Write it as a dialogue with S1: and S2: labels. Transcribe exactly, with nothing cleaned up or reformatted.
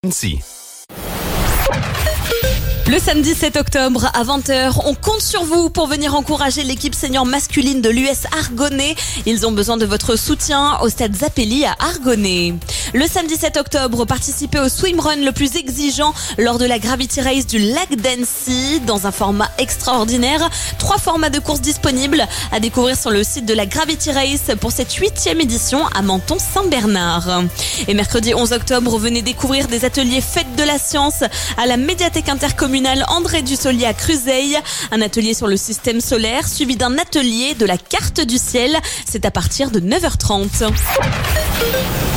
S1: Si.
S2: Le samedi sept octobre à vingt heures, on compte sur vous pour venir encourager l'équipe senior masculine de l'U S Argonnet. Ils ont besoin de votre soutien au stade Zappelli à Argonnet. Le samedi sept octobre, participez au swimrun le plus exigeant lors de la Gravity Race du lac d'Annecy dans un format extraordinaire. Trois formats de course disponibles à découvrir sur le site de la Gravity Race pour cette huitième édition à Menton-Saint-Bernard. Et mercredi onze octobre, venez découvrir des ateliers Fête de la Science à la médiathèque intercommunale André Dussolier à Cruzeil. Un atelier sur le système solaire suivi d'un atelier de la carte du ciel. C'est à partir de neuf heures trente.